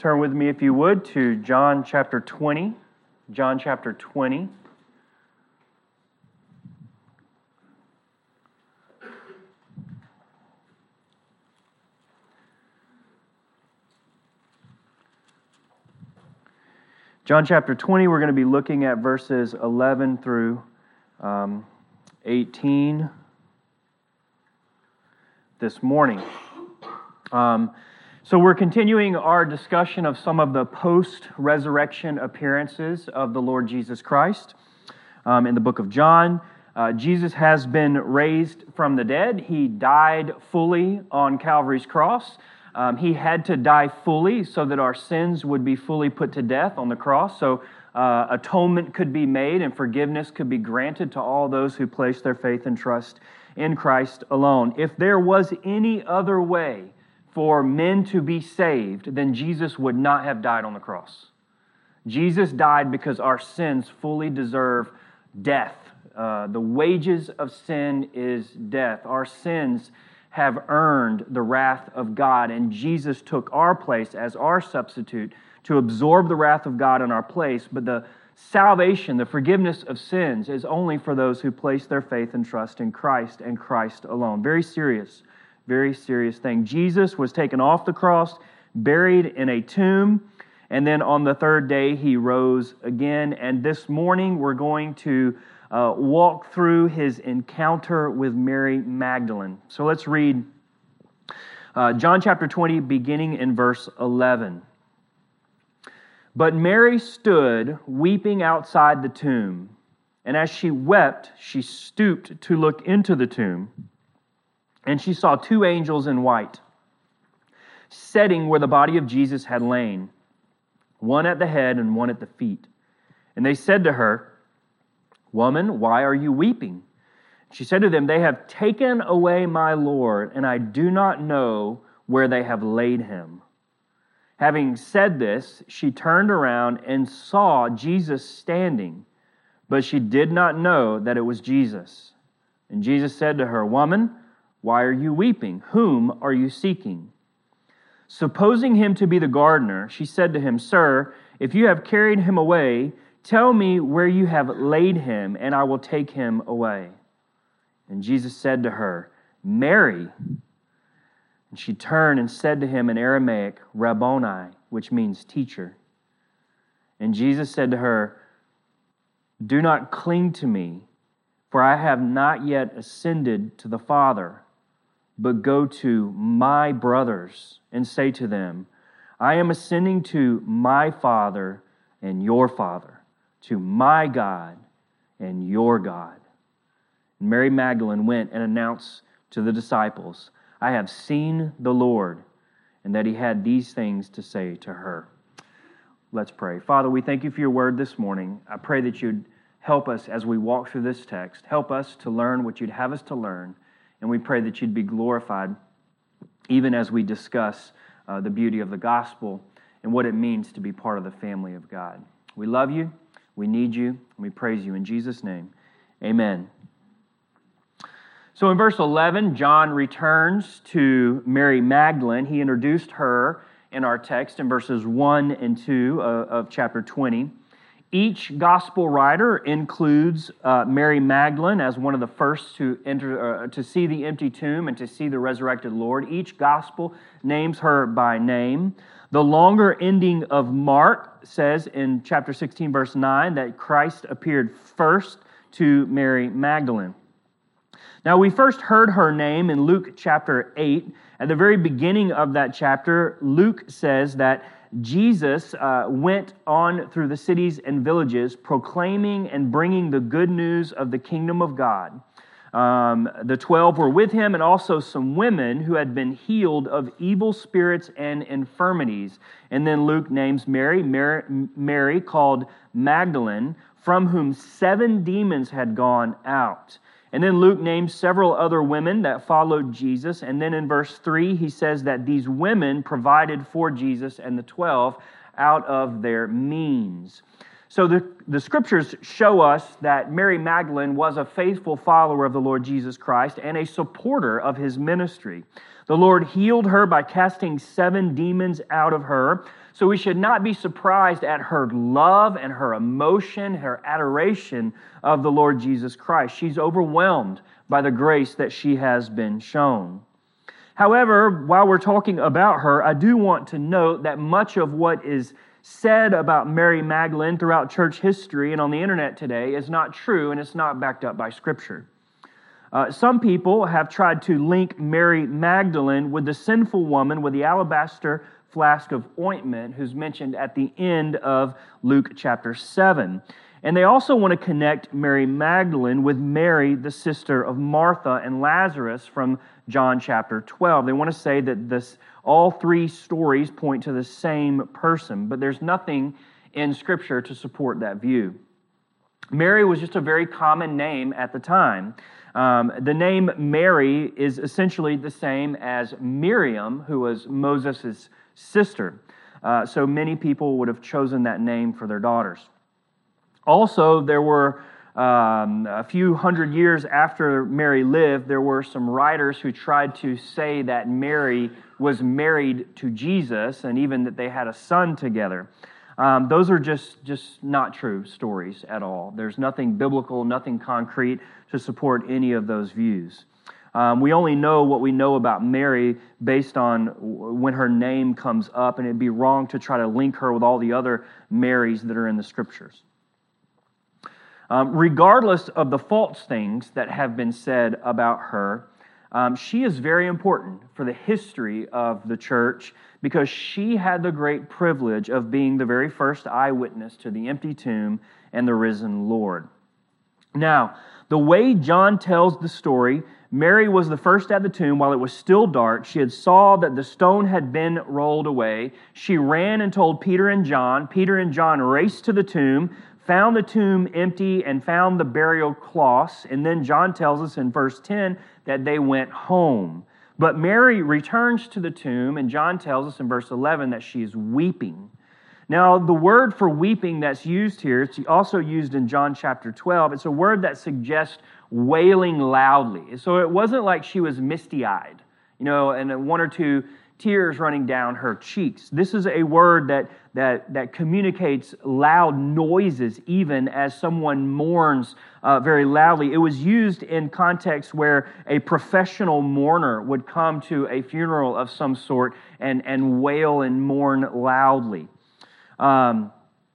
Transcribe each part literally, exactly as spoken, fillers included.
Turn with me, if you would, to John chapter twenty. John chapter twenty. John chapter twenty, we're going to be looking at verses eleven through um, eighteen this morning. Um, so we're continuing our discussion of some of the post-resurrection appearances of the Lord Jesus Christ um, in the book of John. Uh, Jesus has been raised from the dead. He died fully on Calvary's cross. Um, he had to die fully so that our sins would be fully put to death on the cross. So uh, atonement could be made and forgiveness could be granted to all those who place their faith and trust in Christ alone. If there was any other way for men to be saved, then Jesus would not have died on the cross. Jesus died because our sins fully deserve death. Uh, the wages of sin is death. Our sins have earned the wrath of God, and Jesus took our place as our substitute to absorb the wrath of God in our place. But the salvation, the forgiveness of sins, is only for those who place their faith and trust in Christ and Christ alone. Very serious, very serious thing. Jesus was taken off the cross, buried in a tomb, and then on the third day he rose again. And this morning we're going to uh, walk through his encounter with Mary Magdalene. So let's read uh, John chapter twenty, beginning in verse eleven. But Mary stood weeping outside the tomb, and as she wept, she stooped to look into the tomb, and she saw two angels in white, sitting where the body of Jesus had lain, one at the head and one at the feet. And they said to her, "Woman, why are you weeping?" She said to them, "They have taken away my Lord, and I do not know where they have laid him." Having said this, she turned around and saw Jesus standing, but she did not know that it was Jesus. And Jesus said to her, "Woman, why are you weeping? Whom are you seeking?" Supposing him to be the gardener, she said to him, "Sir, if you have carried him away, tell me where you have laid him, and I will take him away." And Jesus said to her, "Mary." And she turned and said to him in Aramaic, "Rabboni," which means teacher. And Jesus said to her, "Do not cling to me, for I have not yet ascended to the Father, but go to my brothers and say to them, I am ascending to my Father and your Father, to my God and your God." And Mary Magdalene went and announced to the disciples, "I have seen the Lord," and that he had these things to say to her. Let's pray. Father, we thank you for your word this morning. I pray that you'd help us as we walk through this text. Help us to learn what you'd have us to learn, and we pray that you'd be glorified even as we discuss uh, the beauty of the gospel and what it means to be part of the family of God. We love you, we need you, and we praise you. In Jesus' name, amen. So in verse eleven, John returns to Mary Magdalene. He introduced her in our text in verses one and two of, of chapter twenty. Each gospel writer includes uh, Mary Magdalene as one of the first to enter uh, to see the empty tomb and to see the resurrected Lord. Each gospel names her by name. The longer ending of Mark says in chapter sixteen, verse nine, that Christ appeared first to Mary Magdalene. Now, we first heard her name in Luke chapter eight. At the very beginning of that chapter, Luke says that Jesus uh, went on through the cities and villages proclaiming and bringing the good news of the kingdom of God. Um, the twelve were with him, and also some women who had been healed of evil spirits and infirmities. And then Luke names Mary, Mary, Mary called Magdalene, from whom seven demons had gone out. And then Luke names several other women that followed Jesus. And then in verse three, he says that these women provided for Jesus and the twelve out of their means. So the, the scriptures show us that Mary Magdalene was a faithful follower of the Lord Jesus Christ and a supporter of his ministry. The Lord healed her by casting seven demons out of her. So we should not be surprised at her love and her emotion, her adoration of the Lord Jesus Christ. She's overwhelmed by the grace that she has been shown. However, while we're talking about her, I do want to note that much of what is said about Mary Magdalene throughout church history and on the internet today is not true, and it's not backed up by Scripture. Uh, some people have tried to link Mary Magdalene with the sinful woman with the alabaster flask of ointment who's mentioned at the end of Luke chapter seven. And they also want to connect Mary Magdalene with Mary, the sister of Martha and Lazarus from John chapter twelve. They want to say that this, all three stories point to the same person, but there's nothing in Scripture to support that view. Mary was just a very common name at the time. Um, the name Mary is essentially the same as Miriam, who was Moses' sister. Uh, so many people would have chosen that name for their daughters. Also, there were um, a few hundred years after Mary lived, there were some writers who tried to say that Mary was married to Jesus and even that they had a son together. Um, those are just, just not true stories at all. There's nothing biblical, nothing concrete to support any of those views. Um, we only know what we know about Mary based on when her name comes up, and it'd be wrong to try to link her with all the other Marys that are in the Scriptures. Um, regardless of the false things that have been said about her, um, she is very important for the history of the church because she had the great privilege of being the very first eyewitness to the empty tomb and the risen Lord. Now, the way John tells the story, Mary was the first at the tomb while it was still dark. She had saw that the stone had been rolled away. She ran and told Peter and John. Peter and John raced to the tomb, found the tomb empty, and found the burial cloths. And then John tells us in verse ten that they went home. But Mary returns to the tomb, and John tells us in verse eleven that she is weeping. Now, the word for weeping that's used here, it's also used in John chapter twelve. It's a word that suggests wailing loudly. So it wasn't like she was misty-eyed, you know, and one or two tears running down her cheeks. This is a word that, that, that communicates loud noises even as someone mourns uh, very loudly. It was used in context where a professional mourner would come to a funeral of some sort and, and wail and mourn loudly. Um,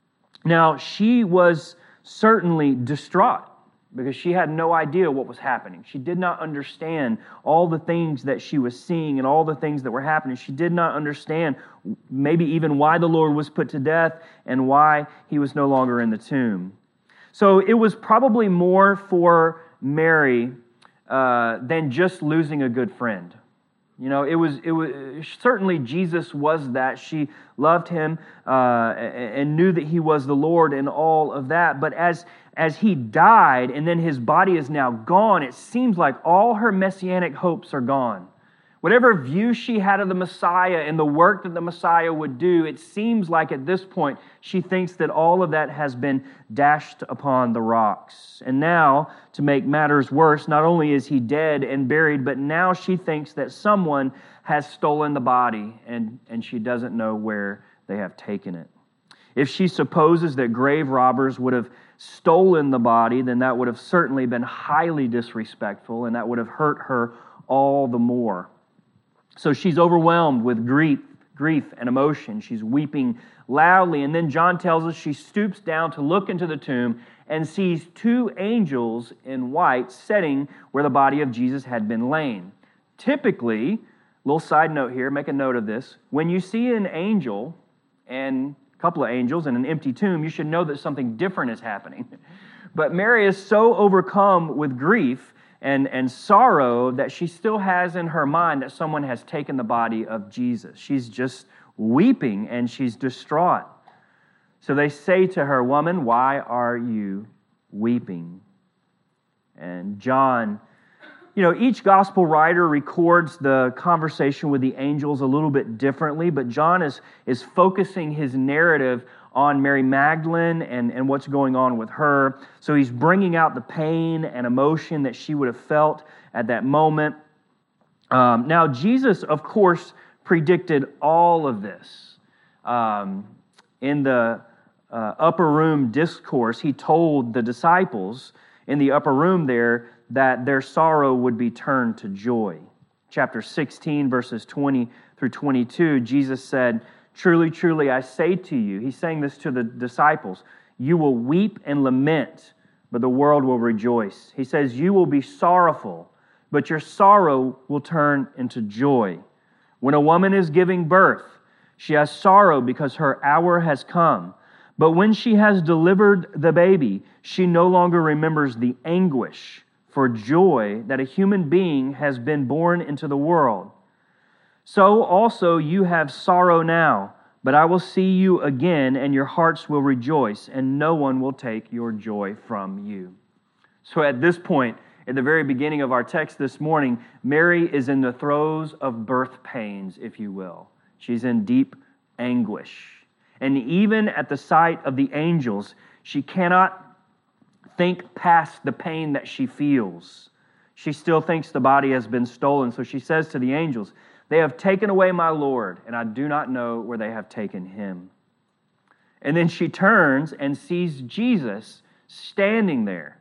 now, she was certainly distraught because she had no idea what was happening. She did not understand all the things that she was seeing and all the things that were happening. She did not understand maybe even why the Lord was put to death and why he was no longer in the tomb. So it was probably more for Mary uh, than just losing a good friend. You know, it was it was certainly Jesus was that. She loved him uh, and knew that he was the Lord and all of that. But as as he died and then his body is now gone, it seems like all her messianic hopes are gone. Whatever view she had of the Messiah and the work that the Messiah would do, it seems like at this point she thinks that all of that has been dashed upon the rocks. And now, to make matters worse, not only is he dead and buried, but now she thinks that someone has stolen the body and, and she doesn't know where they have taken it. If she supposes that grave robbers would have stolen the body, then that would have certainly been highly disrespectful and that would have hurt her all the more. So she's overwhelmed with grief, grief and emotion. She's weeping loudly. And then John tells us she stoops down to look into the tomb and sees two angels in white sitting where the body of Jesus had been laid. Typically, little side note here, make a note of this. When you see an angel and a couple of angels in an empty tomb, you should know that something different is happening. But Mary is so overcome with grief And, and sorrow that she still has in her mind that someone has taken the body of Jesus. She's just weeping and she's distraught. So they say to her, "Woman, why are you weeping?" And John you know, each gospel writer records the conversation with the angels a little bit differently, but John is, is focusing his narrative on Mary Magdalene and, and what's going on with her. So he's bringing out the pain and emotion that she would have felt at that moment. Um, now, Jesus, of course, predicted all of this. Um, in the uh, upper room discourse, he told the disciples in the upper room there that their sorrow would be turned to joy. Chapter sixteen, verses twenty through twenty-two, Jesus said, "Truly, truly, I say to you," he's saying this to the disciples, "you will weep and lament, but the world will rejoice." He says, "You will be sorrowful, but your sorrow will turn into joy. When a woman is giving birth, she has sorrow because her hour has come. But when she has delivered the baby, she no longer remembers the anguish for joy that a human being has been born into the world. So also you have sorrow now, but I will see you again, and your hearts will rejoice, and no one will take your joy from you." So at this point, at the very beginning of our text this morning, Mary is in the throes of birth pains, if you will. She's in deep anguish. And even at the sight of the angels, she cannot think past the pain that she feels. She still thinks the body has been stolen. So she says to the angels, "They have taken away my Lord, and I do not know where they have taken him." And then she turns and sees Jesus standing there.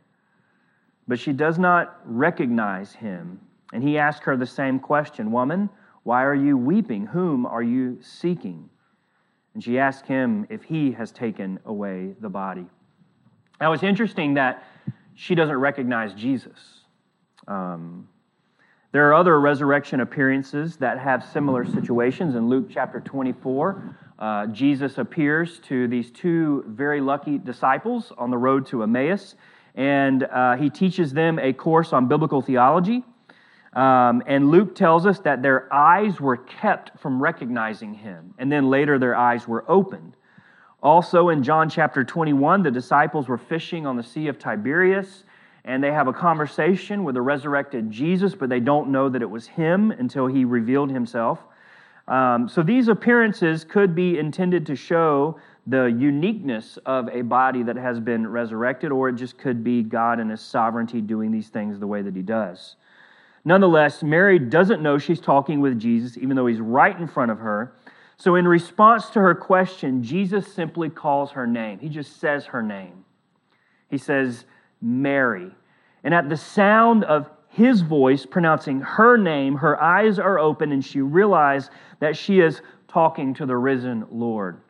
But she does not recognize him. And he asks her the same question, "Woman, why are you weeping? Whom are you seeking?" And she asks him if he has taken away the body. Now, it's interesting that she doesn't recognize Jesus. Um, there are other resurrection appearances that have similar situations. In Luke chapter twenty-four, uh, Jesus appears to these two very lucky disciples on the road to Emmaus, and uh, he teaches them a course on biblical theology. Um, and Luke tells us that their eyes were kept from recognizing him, and then later their eyes were opened. Also in John chapter twenty-one, the disciples were fishing on the Sea of Tiberias, and they have a conversation with the resurrected Jesus, but they don't know that it was him until he revealed himself. Um, so these appearances could be intended to show the uniqueness of a body that has been resurrected, or it just could be God in his sovereignty doing these things the way that he does. Nonetheless, Mary doesn't know she's talking with Jesus, even though he's right in front of her. So in response to her question, Jesus simply calls her name. He just says her name. He says, "Mary." And at the sound of his voice pronouncing her name, her eyes are open, and she realizes that she is talking to the risen Lord.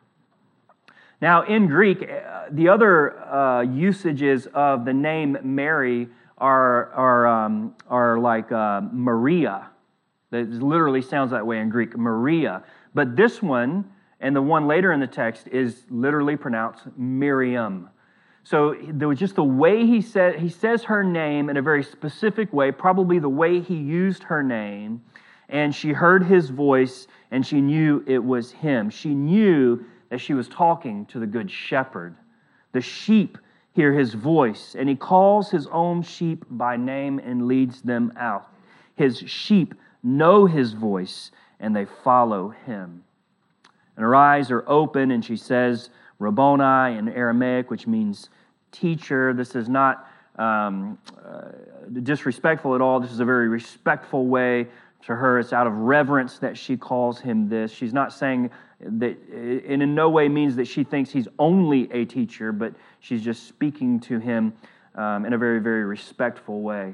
Now, in Greek, the other uh, usages of the name Mary are are um, are like uh, Maria. That literally sounds that way in Greek, Maria. But this one, and the one later in the text, is literally pronounced Miriam. So there was just the way he said he says her name in a very specific way, probably the way he used her name, and she heard his voice, and she knew it was him. She knew that she was talking to the good shepherd. The sheep hear his voice, and he calls his own sheep by name and leads them out. His sheep know his voice, and they follow him. And her eyes are open, and she says Rabboni in Aramaic, which means teacher. This is not um, uh, disrespectful at all. This is a very respectful way to her. It's out of reverence that she calls him this. She's not saying that, and in no way means that she thinks he's only a teacher, but she's just speaking to him um, in a very, very respectful way.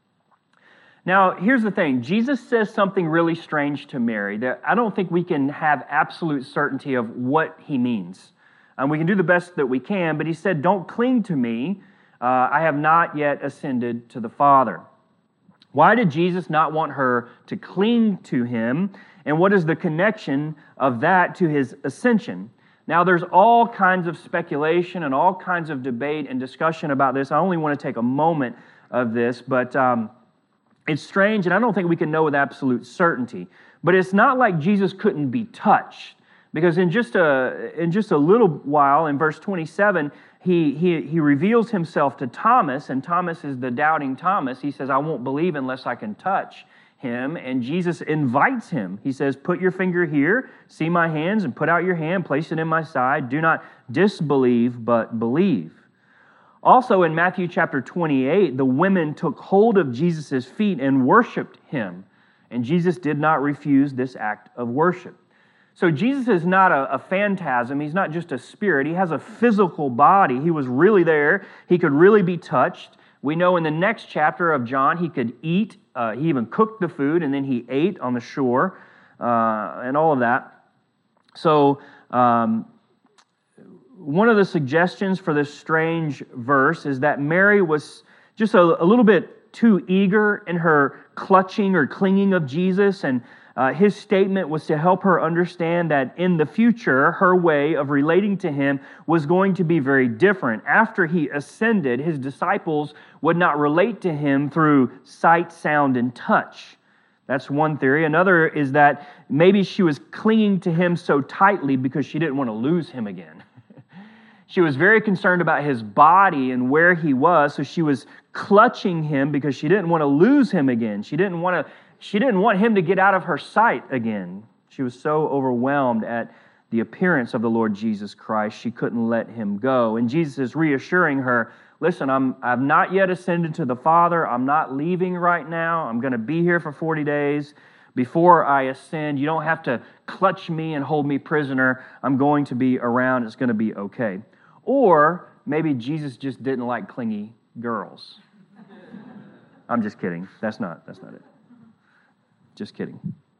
Now, here's the thing. Jesus says something really strange to Mary that I don't think we can have absolute certainty of what he means. Um, we can do the best that we can, but he said, "Don't cling to me. Uh, I have not yet ascended to the Father." Why did Jesus not want her to cling to him? And what is the connection of that to his ascension? Now, there's all kinds of speculation and all kinds of debate and discussion about this. I only want to take a moment of this, but um, it's strange, and I don't think we can know with absolute certainty. But it's not like Jesus couldn't be touched. Because in just a, in just a little while, in verse twenty-seven, he, he, he reveals himself to Thomas, and Thomas is the doubting Thomas. He says, I won't believe unless I can touch him. And Jesus invites him. He says, put your finger here, see my hands, and put out your hand, place it in my side. Do not disbelieve, but believe. Also in Matthew chapter twenty-eight, the women took hold of Jesus' feet and worshiped him. And Jesus did not refuse this act of worship. So Jesus is not a, a phantasm. He's not just a spirit. He has a physical body. He was really there. He could really be touched. We know in the next chapter of John, he could eat. Uh, he even cooked the food, and then he ate on the shore uh, and all of that. So um, one of the suggestions for this strange verse is that Mary was just a, a little bit too eager in her clutching or clinging of Jesus, and Uh, his statement was to help her understand that in the future, her way of relating to him was going to be very different. After he ascended, his disciples would not relate to him through sight, sound, and touch. That's one theory. Another is that maybe she was clinging to him so tightly because she didn't want to lose him again. She was very concerned about his body and where he was, so she was clutching him because she didn't want to lose him again. She didn't want to She didn't want him to get out of her sight again. She was so overwhelmed at the appearance of the Lord Jesus Christ, she couldn't let him go. And Jesus is reassuring her, listen, I'm, I've not yet ascended to the Father. I'm not leaving right now. I'm going to be here for forty days. Before I ascend, you don't have to clutch me and hold me prisoner. I'm going to be around. It's going to be okay. Or maybe Jesus just didn't like clingy girls. I'm just kidding. That's not, that's not it. Just kidding.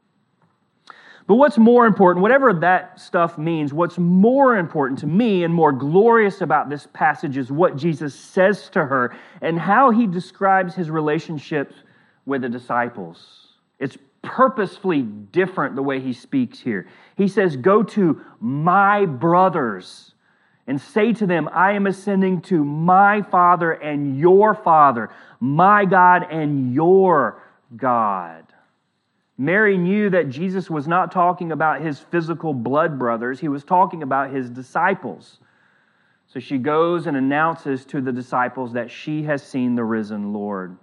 But what's more important, whatever that stuff means, what's more important to me and more glorious about this passage is what Jesus says to her and how he describes his relationships with the disciples. It's purposefully different the way he speaks here. He says, go to my brothers and say to them, I am ascending to my Father and your Father, my God and your God. Mary knew that Jesus was not talking about his physical blood brothers. He was talking about his disciples. So she goes and announces to the disciples that she has seen the risen Lord.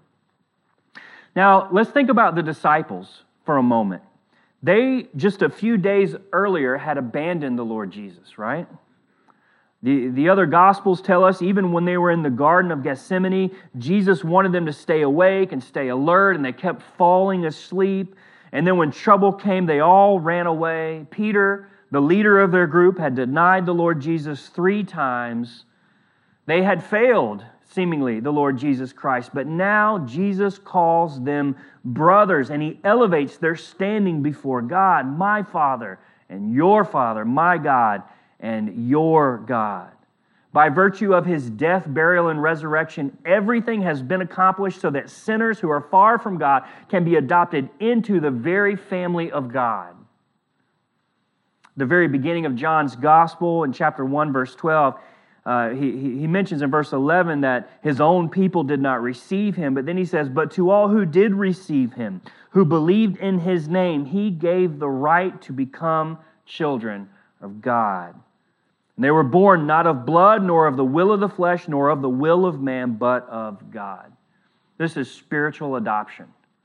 Now, let's think about the disciples for a moment. They, just a few days earlier, had abandoned the Lord Jesus, right? The, the other Gospels tell us, even when they were in the Garden of Gethsemane, Jesus wanted them to stay awake and stay alert, and they kept falling asleep. And then when trouble came, they all ran away. Peter, the leader of their group, had denied the Lord Jesus three times. They had failed, seemingly, the Lord Jesus Christ. But now Jesus calls them brothers, and he elevates their standing before God, my Father and your Father, my God and your God. By virtue of his death, burial, and resurrection, everything has been accomplished so that sinners who are far from God can be adopted into the very family of God. The very beginning of John's Gospel, in chapter one, verse twelve, uh, he, he mentions in verse eleven that his own people did not receive him, but then he says, but to all who did receive him, who believed in his name, he gave the right to become children of God. And they were born not of blood, nor of the will of the flesh, nor of the will of man, but of God. This is spiritual adoption.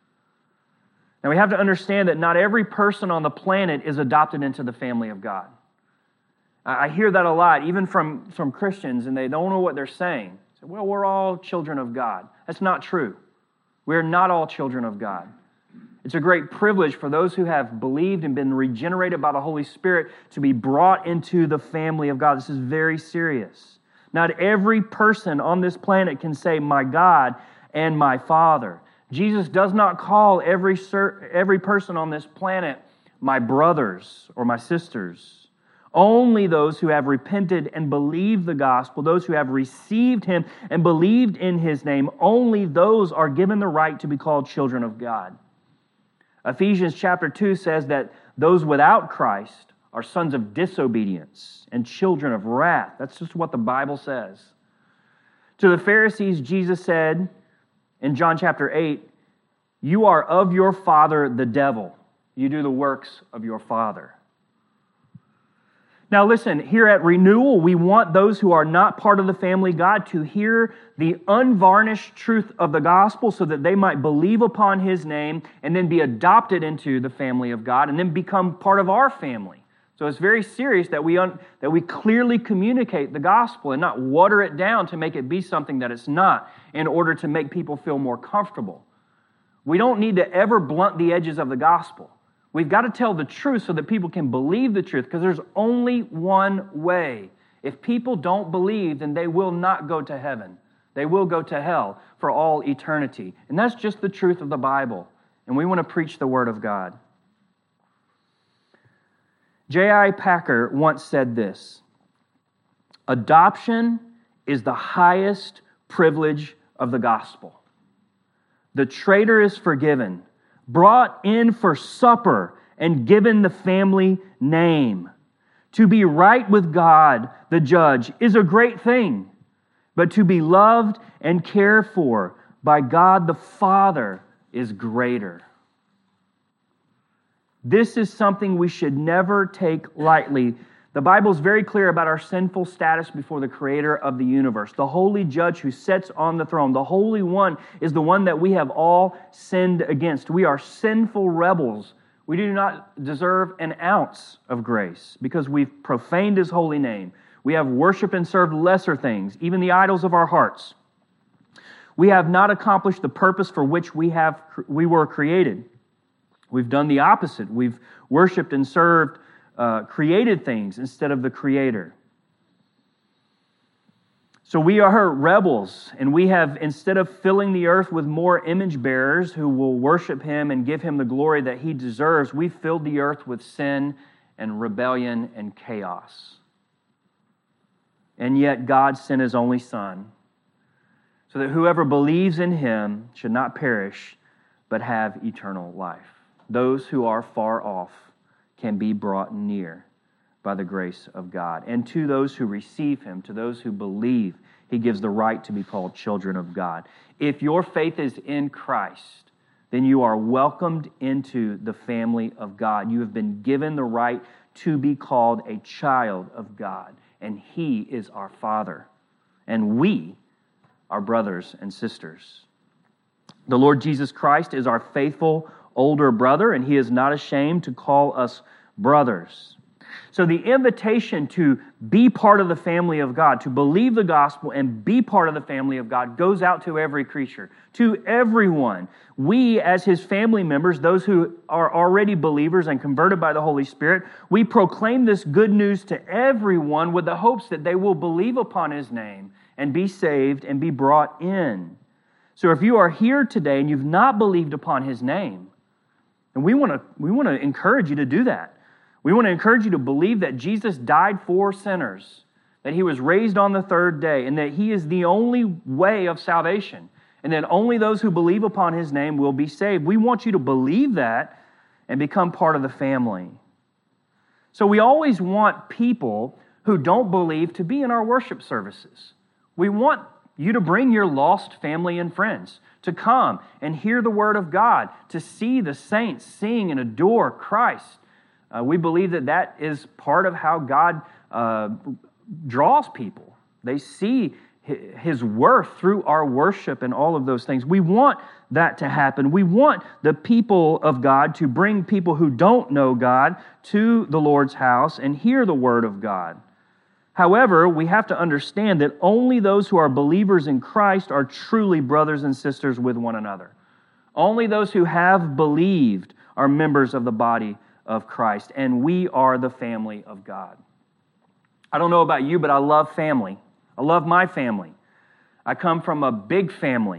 Now we have to understand that not every person on the planet is adopted into the family of God. I hear that a lot, even from, from Christians, and they don't know what they're saying. They say, well, we're all children of God. That's not true. We're not all children of God. It's a great privilege for those who have believed and been regenerated by the Holy Spirit to be brought into the family of God. This is very serious. Not every person on this planet can say, my God and my Father. Jesus does not call every, every person on this planet my brothers or my sisters. Only those who have repented and believed the gospel, those who have received him and believed in his name, only those are given the right to be called children of God. Ephesians chapter two says that those without Christ are sons of disobedience and children of wrath. That's just what the Bible says. To the Pharisees, Jesus said in John chapter eight, you are of your father the devil. You do the works of your father. Now listen, here at Renewal, we want those who are not part of the family of God to hear the unvarnished truth of the gospel so that they might believe upon His name and then be adopted into the family of God and then become part of our family. So it's very serious that we un- that we clearly communicate the gospel and not water it down to make it be something that it's not in order to make people feel more comfortable. We don't need to ever blunt the edges of the gospel. We've got to tell the truth so that people can believe the truth, because there's only one way. If people don't believe, then they will not go to heaven. They will go to hell for all eternity. And that's just the truth of the Bible. And we want to preach the Word of God. J I Packer once said this: adoption is the highest privilege of the gospel. The traitor is forgiven, brought in for supper, and given the family name. To be right with God, the judge, is a great thing, but to be loved and cared for by God the Father is greater. This is something we should never take lightly. The Bible is very clear about our sinful status before the Creator of the universe, the holy judge who sits on the throne. The Holy One is the one that we have all sinned against. We are sinful rebels. We do not deserve an ounce of grace because we've profaned His holy name. We have worshiped and served lesser things, even the idols of our hearts. We have not accomplished the purpose for which we have we were created. We've done the opposite. We've worshiped and served uh, created things instead of the Creator. So we are rebels, and we have, instead of filling the earth with more image bearers who will worship Him and give Him the glory that He deserves, we filled the earth with sin and rebellion and chaos. And yet God sent His only Son so that whoever believes in Him should not perish but have eternal life. Those who are far off can be brought near by the grace of God. And to those who receive Him, to those who believe, He gives the right to be called children of God. If your faith is in Christ, then you are welcomed into the family of God. You have been given the right to be called a child of God. And He is our Father. And we are brothers and sisters. The Lord Jesus Christ is our faithful older brother, and He is not ashamed to call us brothers. So the invitation to be part of the family of God, to believe the gospel and be part of the family of God, goes out to every creature, to everyone. We, as His family members, those who are already believers and converted by the Holy Spirit, we proclaim this good news to everyone with the hopes that they will believe upon His name and be saved and be brought in. So if you are here today and you've not believed upon His name, and we want to we want to encourage you to do that. We want to encourage you to believe that Jesus died for sinners, that He was raised on the third day, and that He is the only way of salvation, and that only those who believe upon His name will be saved. We want you to believe that and become part of the family. So we always want people who don't believe to be in our worship services. We want you to bring your lost family and friends to come and hear the Word of God, to see the saints sing and adore Christ. Uh, we believe that that is part of how God uh, draws people. They see His worth through our worship and all of those things. We want that to happen. We want the people of God to bring people who don't know God to the Lord's house and hear the Word of God. However, we have to understand that only those who are believers in Christ are truly brothers and sisters with one another. Only those who have believed are members of the body of Christ, and we are the family of God. I don't know about you, but I love family. I love my family. I come from a big family.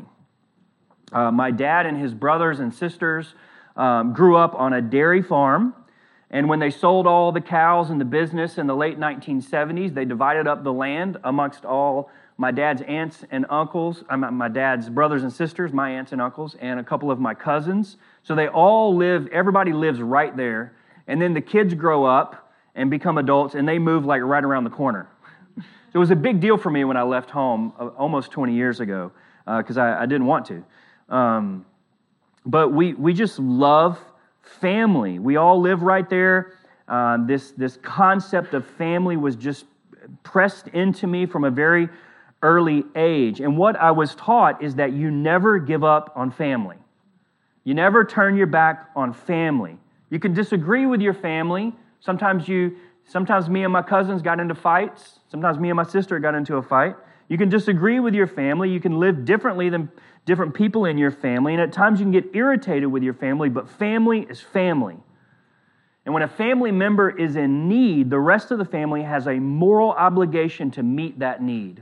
Uh, my dad and his brothers and sisters um, grew up on a dairy farm. And when they sold all the cows in the business in the late nineteen seventies, they divided up the land amongst all my dad's aunts and uncles, my dad's brothers and sisters, my aunts and uncles, and a couple of my cousins. So they all live, everybody lives right there. And then the kids grow up and become adults, and they move like right around the corner. So it was a big deal for me when I left home almost twenty years ago, because uh, I, I didn't want to. Um, but we we just love family. We all live right there. Uh, this, this concept of family was just pressed into me from a very early age. And what I was taught is that you never give up on family. You never turn your back on family. You can disagree with your family. Sometimes you, sometimes me and my cousins got into fights. Sometimes me and my sister got into a fight. You can disagree with your family. You can live differently than different people in your family. And at times you can get irritated with your family, but family is family. And when a family member is in need, the rest of the family has a moral obligation to meet that need.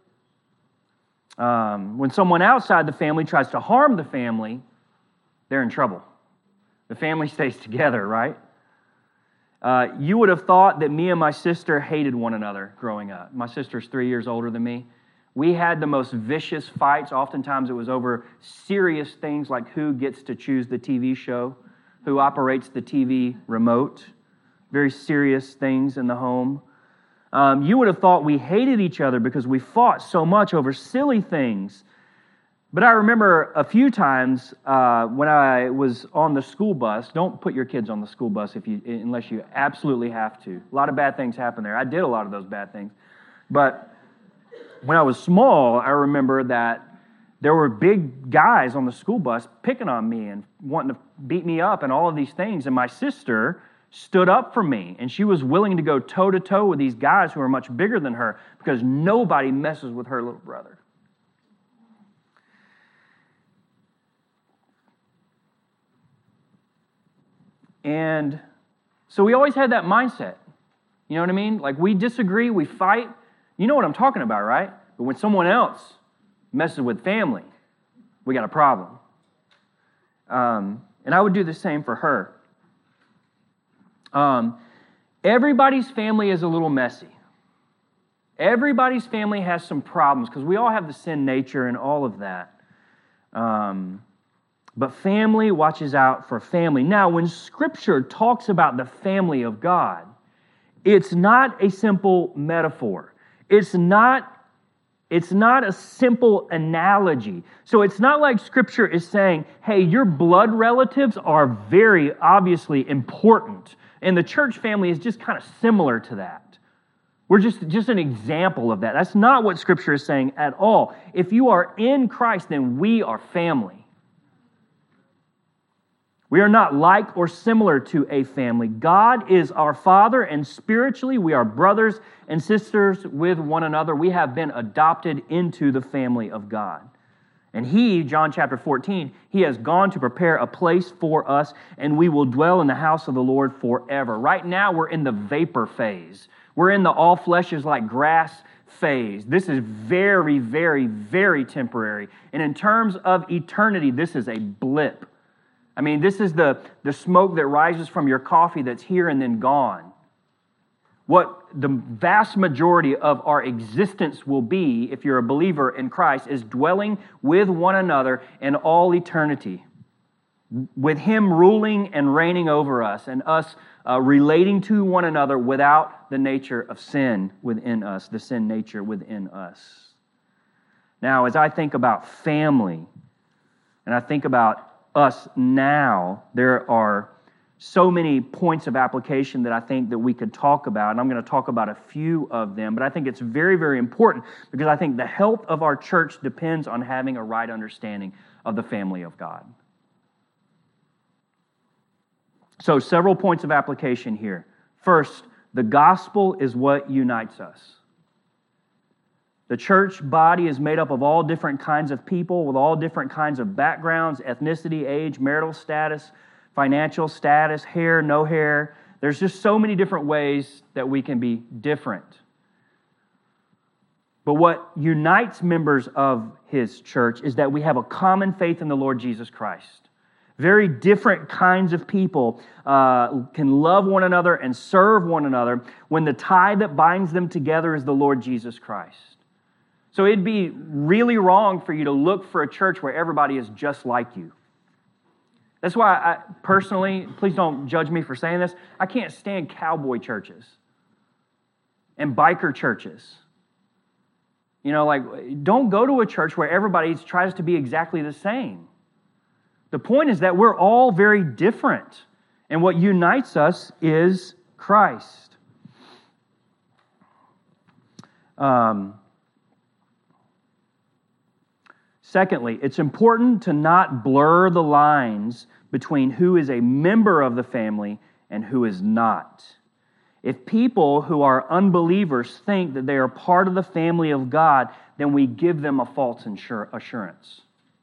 Um, when someone outside the family tries to harm the family, they're in trouble. The family stays together, right? Uh, you would have thought that me and my sister hated one another growing up. My sister's three years older than me. We had the most vicious fights. Oftentimes it was over serious things like who gets to choose the T V show, who operates the T V remote, very serious things in the home. Um, you would have thought we hated each other because we fought so much over silly things. But I remember a few times uh, when I was on the school bus. Don't put your kids on the school bus if you, unless you absolutely have to. A lot of bad things happen there. I did a lot of those bad things. But when I was small, I remember that there were big guys on the school bus picking on me and wanting to beat me up and all of these things. And my sister stood up for me, and she was willing to go toe-to-toe with these guys who are much bigger than her because nobody messes with her little brother. And so we always had that mindset. You know what I mean? Like we disagree, we fight. You know what I'm talking about, right? But when someone else messes with family, we got a problem. Um, and I would do the same for her. Um, everybody's family is a little messy. Everybody's family has some problems because we all have the sin nature and all of that. Um, but family watches out for family. Now, when Scripture talks about the family of God, it's not a simple metaphor. It's not, it's not a simple analogy. So it's not like Scripture is saying, hey, your blood relatives are very obviously important. And the church family is just kind of similar to that. We're just, just an example of that. That's not what Scripture is saying at all. If you are in Christ, then we are family. We are not like or similar to a family. God is our Father, and spiritually we are brothers and sisters with one another. We have been adopted into the family of God. And He, John chapter fourteen, He has gone to prepare a place for us, and we will dwell in the house of the Lord forever. Right now we're in the vapor phase. We're in the all flesh is like grass phase. This is very, very, very temporary. And in terms of eternity, this is a blip. I mean, this is the, the smoke that rises from your coffee that's here and then gone. What the vast majority of our existence will be, if you're a believer in Christ, is dwelling with one another in all eternity, with Him ruling and reigning over us, and us uh, relating to one another without the nature of sin within us, the sin nature within us. Now, as I think about family, and I think about us now, there are so many points of application that I think that we could talk about, and I'm going to talk about a few of them, but I think it's very, very important because I think the health of our church depends on having a right understanding of the family of God. So, several points of application here. First, the gospel is what unites us. The church body is made up of all different kinds of people with all different kinds of backgrounds, ethnicity, age, marital status, financial status, hair, no hair. There's just so many different ways that we can be different. But what unites members of His church is that we have a common faith in the Lord Jesus Christ. Very different kinds of people uh, can love one another and serve one another when the tie that binds them together is the Lord Jesus Christ. So it'd be really wrong for you to look for a church where everybody is just like you. That's why I personally, please don't judge me for saying this, I can't stand cowboy churches and biker churches. You know, like, don't go to a church where everybody tries to be exactly the same. The point is that we're all very different. And what unites us is Christ. Um, secondly, it's important to not blur the lines between who is a member of the family and who is not. If people who are unbelievers think that they are part of the family of God, then we give them a false assurance.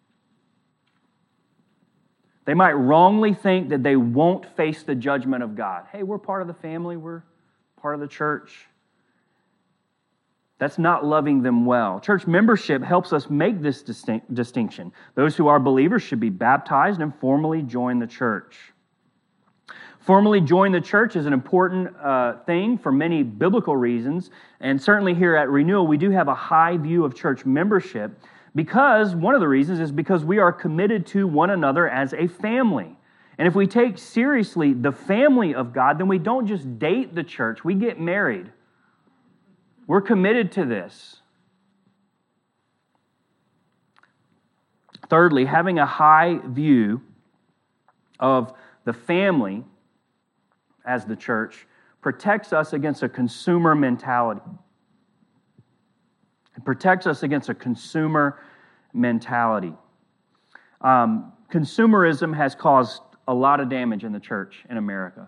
They might wrongly think that they won't face the judgment of God. Hey, we're part of the family, we're part of the church. That's not loving them well. Church membership helps us make this distinct, distinction. Those who are believers should be baptized and formally join the church. Formally join the church is an important uh, thing for many biblical reasons, and certainly here at Renewal, we do have a high view of church membership because one of the reasons is because we are committed to one another as a family. And if we take seriously the family of God, then we don't just date the church, we get married. We're committed to this. Thirdly, having a high view of the family as the church protects us against a consumer mentality. It protects us against a consumer mentality. Um, consumerism has caused a lot of damage in the church in America.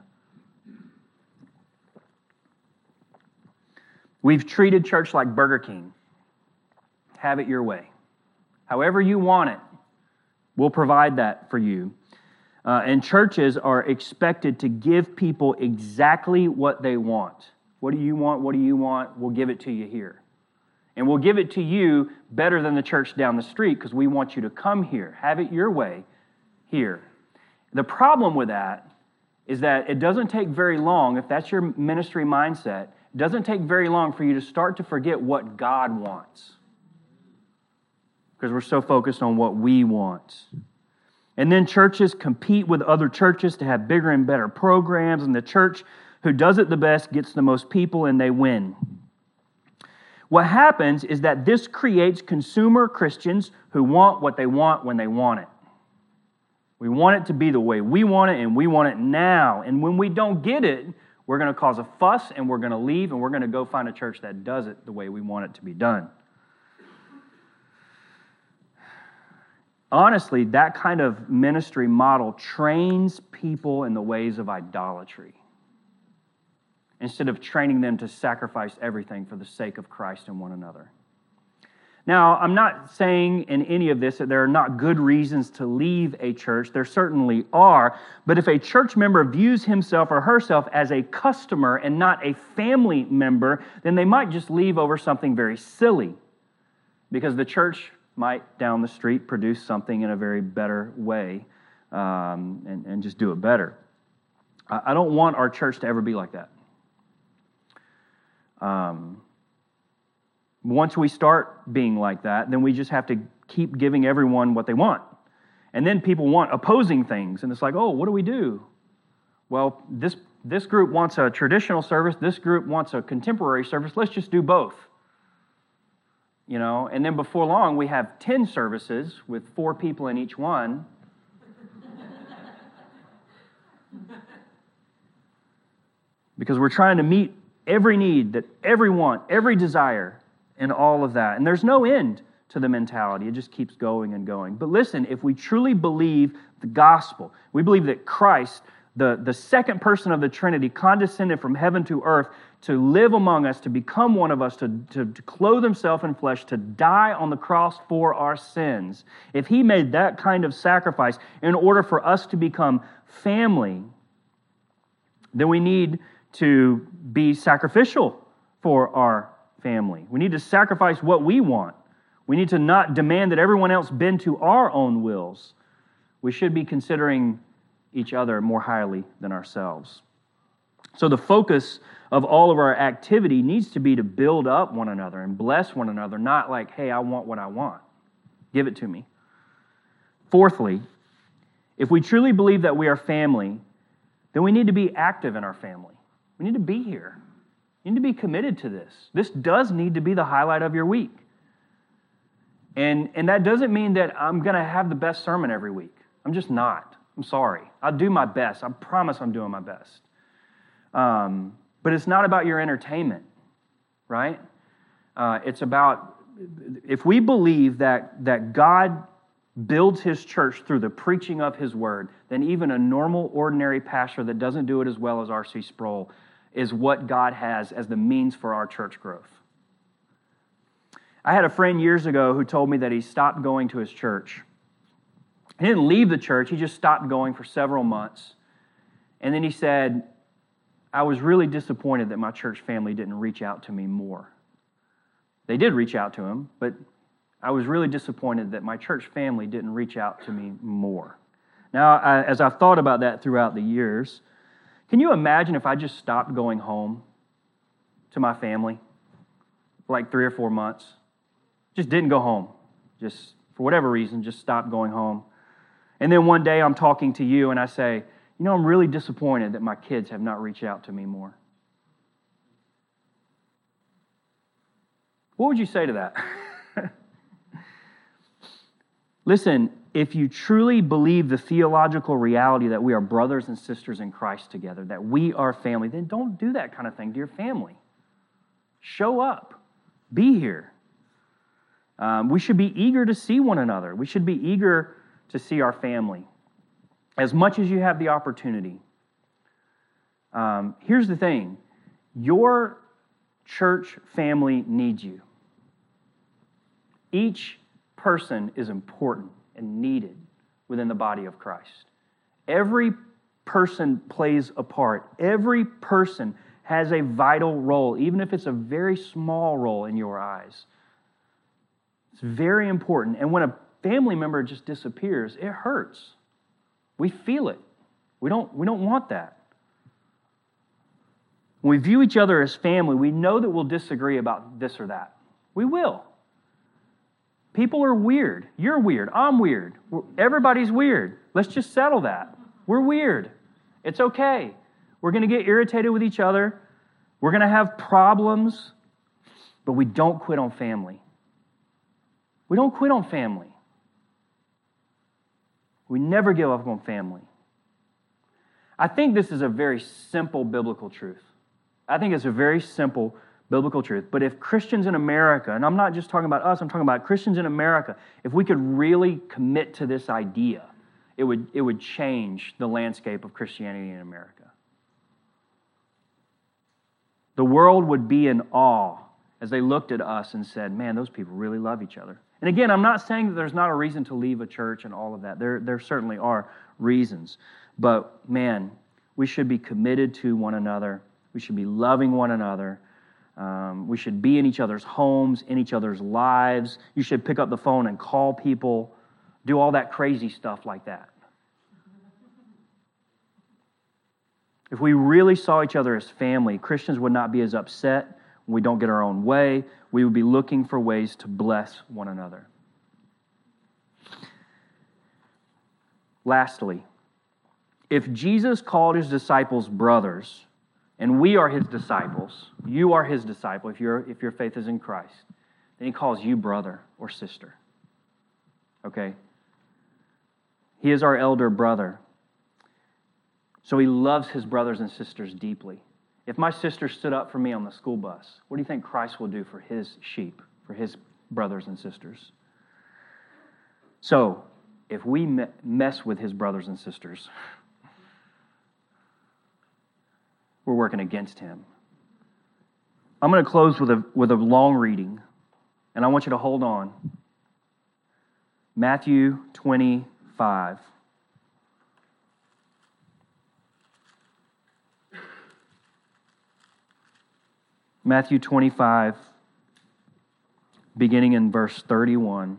We've treated church like Burger King. Have it your way. However you want it, we'll provide that for you. Uh, and churches are expected to give people exactly what they want. What do you want? What do you want? We'll give it to you here. And we'll give it to you better than the church down the street because we want you to come here. Have it your way here. The problem with that is that it doesn't take very long, if that's your ministry mindset, it doesn't take very long for you to start to forget what God wants. Because we're so focused on what we want. And then churches compete with other churches to have bigger and better programs, and the church who does it the best gets the most people and they win. What happens is that this creates consumer Christians who want what they want when they want it. We want it to be the way we want it, and we want it now. And when we don't get it, we're going to cause a fuss, and we're going to leave, and we're going to go find a church that does it the way we want it to be done. Honestly, that kind of ministry model trains people in the ways of idolatry instead of training them to sacrifice everything for the sake of Christ and one another. Now, I'm not saying in any of this that there are not good reasons to leave a church. There certainly are. But if a church member views himself or herself as a customer and not a family member, then they might just leave over something very silly because the church might down the street produce something in a very better way um, and, and just do it better. I, I don't want our church to ever be like that. Um, once we start being like that, then we just have to keep giving everyone what they want. And then people want opposing things, and it's like, oh, what do we do? Well, this, this group wants a traditional service, this group wants a contemporary service, let's just do both. You know, and then before long, we have ten services with four people in each one. Because we're trying to meet every need that everyone, every desire, and all of that. And there's no end to the mentality. It just keeps going and going. But listen, if we truly believe the gospel, we believe that Christ, the, the second person of the Trinity, condescended from heaven to earth to live among us, to become one of us, to, to, to clothe himself in flesh, to die on the cross for our sins. If he made that kind of sacrifice in order for us to become family, then we need to be sacrificial for our family. We need to sacrifice what we want. We need to not demand that everyone else bend to our own wills. We should be considering each other more highly than ourselves. So the focus of all of our activity needs to be to build up one another and bless one another, not like, hey, I want what I want. Give it to me. Fourthly, if we truly believe that we are family, then we need to be active in our family. We need to be here. You need to be committed to this. This does need to be the highlight of your week. And, and that doesn't mean that I'm going to have the best sermon every week. I'm just not. I'm sorry. I'll do my best. I promise I'm doing my best. Um, but it's not about your entertainment, right? Uh, it's about, if we believe that, that God builds His church through the preaching of His Word, then even a normal, ordinary pastor that doesn't do it as well as R C Sproul is what God has as the means for our church growth. I had a friend years ago who told me that he stopped going to his church. He didn't leave the church, he just stopped going for several months. And then he said, I was really disappointed that my church family didn't reach out to me more. They did reach out to him, but I was really disappointed that my church family didn't reach out to me more. Now, I, as I've thought about that throughout the years, can you imagine if I just stopped going home to my family for like three or four months? Just didn't go home. Just, for whatever reason, just stopped going home. And then one day I'm talking to you and I say, you know, I'm really disappointed that my kids have not reached out to me more. What would you say to that? Listen, if you truly believe the theological reality that we are brothers and sisters in Christ together, that we are family, then don't do that kind of thing to your family. Show up. Be here. Um, we should be eager to see one another. We should be eager to see our family as much as you have the opportunity. Um, here's the thing. Your church family needs you. Each person is important and needed within the body of Christ. Every person plays a part. Every person has a vital role, even if it's a very small role in your eyes. It's very important. And when a family member just disappears, it hurts. We feel it. We don't, we don't want that. When we view each other as family, we know that we'll disagree about this or that. We will. People are weird. You're weird. I'm weird. Everybody's weird. Let's just settle that. We're weird. It's okay. We're going to get irritated with each other. We're going to have problems, but we don't quit on family. We don't quit on family. We never give up on family. I think this is a very simple biblical truth. I think it's a very simple biblical truth. But if Christians in America, and I'm not just talking about us, I'm talking about Christians in America, if we could really commit to this idea, it would, it would change the landscape of Christianity in America. The world would be in awe as they looked at us and said, man, those people really love each other. And again, I'm not saying that there's not a reason to leave a church and all of that. There, there certainly are reasons. But man, we should be committed to one another. We should be loving one another. Um, we should be in each other's homes, in each other's lives. You should pick up the phone and call people, do all that crazy stuff like that. If we really saw each other as family, Christians would not be as upset when we don't get our own way. We would be looking for ways to bless one another. Lastly, if Jesus called His disciples brothers, and we are His disciples, you are His disciple if, you're, if your faith is in Christ, then He calls you brother or sister. Okay? He is our elder brother. So He loves His brothers and sisters deeply. If my sister stood up for me on the school bus, what do you think Christ will do for His sheep, for His brothers and sisters? So, if we mess with His brothers and sisters, we're working against Him. I'm going to close with a, with a long reading, and I want you to hold on. Matthew twenty-five. Matthew twenty-five, beginning in verse thirty-one.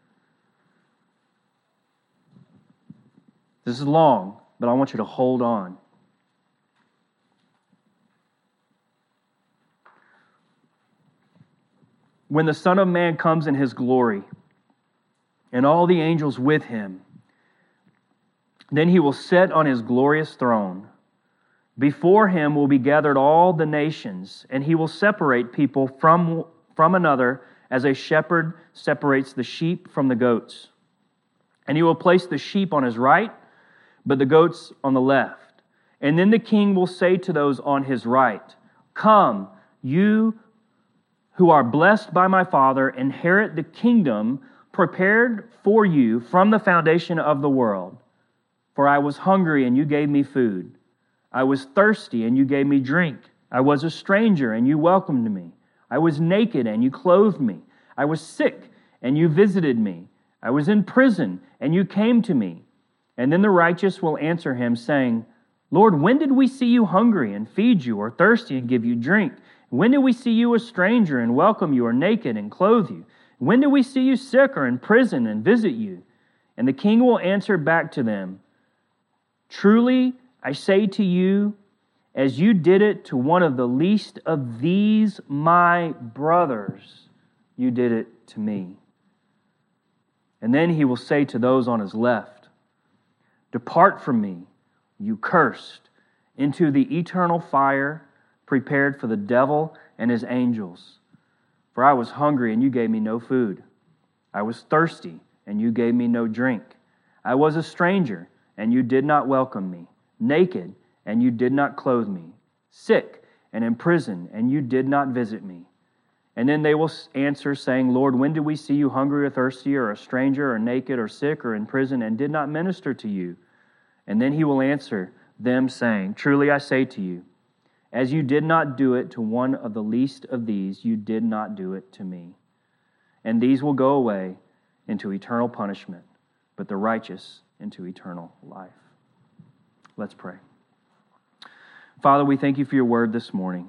This is long, but I want you to hold on. When the Son of Man comes in His glory, and all the angels with Him, then He will sit on His glorious throne. Before Him will be gathered all the nations, and He will separate people from, from another as a shepherd separates the sheep from the goats. And He will place the sheep on His right, but the goats on the left. And then the king will say to those on his right, "Come, you who are blessed by my Father, inherit the kingdom prepared for you from the foundation of the world. For I was hungry, and you gave me food. I was thirsty, and you gave me drink. I was a stranger, and you welcomed me. I was naked, and you clothed me. I was sick, and you visited me. I was in prison, and you came to me." And then the righteous will answer him, saying, "Lord, when did we see you hungry and feed you, or thirsty and give you drink? When did we see you a stranger and welcome you, or naked and clothe you? When did we see you sick or in prison and visit you?" And the king will answer back to them, "Truly, I say to you, as you did it to one of the least of these my brothers, you did it to me." And then he will say to those on his left, "Depart from me, you cursed, into the eternal fire prepared for the devil and his angels. For I was hungry, and you gave me no food. I was thirsty, and you gave me no drink. I was a stranger, and you did not welcome me. Naked, and you did not clothe me. Sick, and in prison, and you did not visit me." And then they will answer, saying, "Lord, when did we see you hungry or thirsty, or a stranger, or naked, or sick, or in prison, and did not minister to you?" And then he will answer them, saying, "Truly I say to you, as you did not do it to one of the least of these, you did not do it to me." And these will go away into eternal punishment, but the righteous into eternal life. Let's pray. Father, we thank you for your word this morning.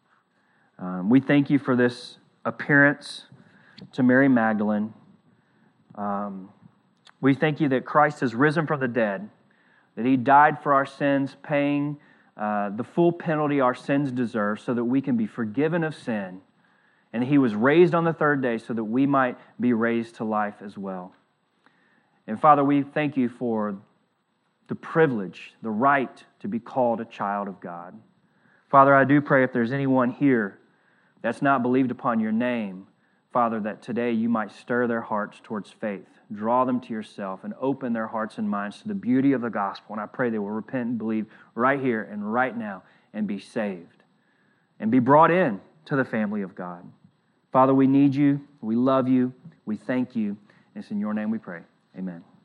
Um, we thank you for this appearance to Mary Magdalene. Um, we thank you that Christ has risen from the dead, that he died for our sins, paying uh, the full penalty our sins deserve so that we can be forgiven of sin. And he was raised on the third day so that we might be raised to life as well. And Father, we thank you for the privilege, the right to be called a child of God. Father, I do pray if there's anyone here that's not believed upon your name, Father, that today you might stir their hearts towards faith, draw them to yourself, and open their hearts and minds to the beauty of the gospel. And I pray they will repent and believe right here and right now and be saved and be brought in to the family of God. Father, we need you. We love you. We thank you. And it's in your name we pray. Amen.